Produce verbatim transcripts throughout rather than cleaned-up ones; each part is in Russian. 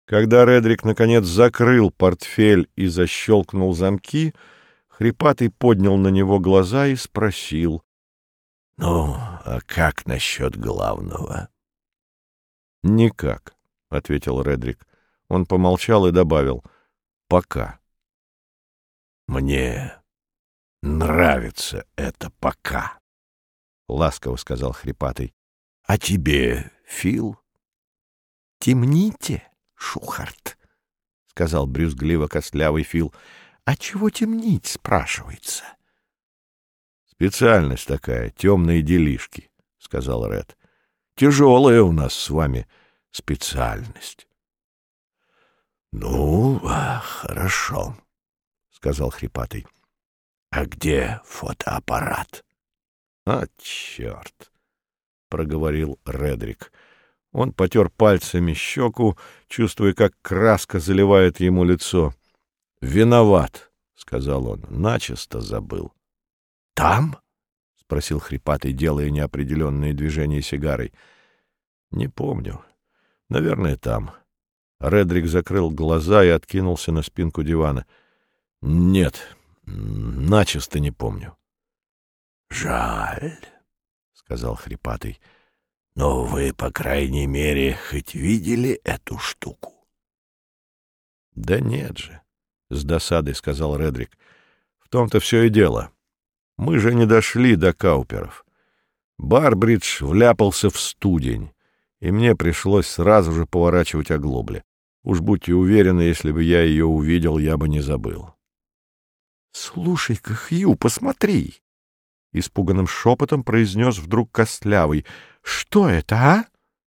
Когда Редрик наконец закрыл портфель и защелкнул замки, Хрипатый поднял на него глаза и спросил: — Ну, а как насчет главного? — Никак, — ответил Редрик. Он помолчал и добавил: — Пока. — Мне нравится это «пока», — ласково сказал Хрипатый. — А тебе, Фил? — Темните, Шухарт, — сказал брюзгливо костлявый Фил. — А чего темнить, спрашивается? — Специальность такая, темные делишки, — сказал Ред. — Тяжелая у нас с вами специальность. — Ну, хорошо, — сказал Хрипатый. — А где фотоаппарат? — А, черт! — проговорил Редрик. Он потер пальцами щеку, чувствуя, как краска заливает ему лицо. — Виноват, — сказал он, — начисто забыл. — Там? — спросил Хрипатый, делая неопределенные движения сигарой. — Не помню. Наверное, там. Редрик закрыл глаза и откинулся на спинку дивана. — Нет, начисто не помню. — Жаль, — сказал Хрипатый. — Но вы, по крайней мере, хоть видели эту штуку? — Да нет же, — с досадой сказал Редрик. — В том-то все и дело. Мы же не дошли до Кауперов. Барбридж вляпался в студень, и мне пришлось сразу же поворачивать оглобли. Уж будьте уверены, если бы я ее увидел, я бы не забыл. — Слушай-ка, Хью, посмотри! — испуганным шепотом произнес вдруг Костлявый. — Что это, а?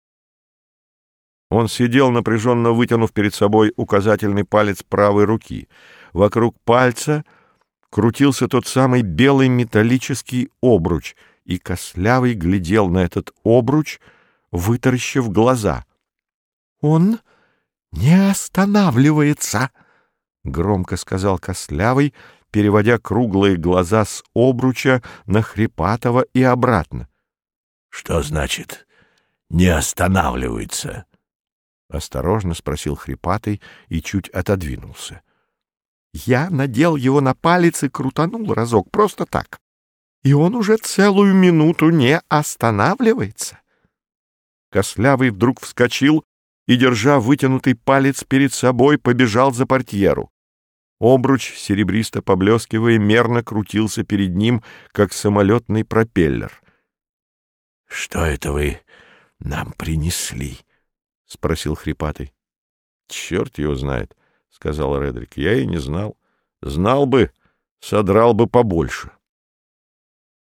Он сидел, напряженно вытянув перед собой указательный палец правой руки. Вокруг пальца крутился тот самый белый металлический обруч, и Костлявый глядел на этот обруч, вытаращив глаза. — Он не останавливается, — громко сказал Костлявый, переводя круглые глаза с обруча на Хрипатого и обратно. — Что значит «не останавливается»? — осторожно спросил Хрипатый и чуть отодвинулся. — Я надел его на палец и крутанул разок, просто так. И он уже целую минуту не останавливается. Костлявый вдруг вскочил и, держа вытянутый палец перед собой, побежал за портьеру. Обруч, серебристо поблескивая, мерно крутился перед ним, как самолетный пропеллер. — Что это вы нам принесли? — спросил Хрипатый. — Черт его знает, — сказал Редрик. — Я и не знал. Знал бы, содрал бы побольше.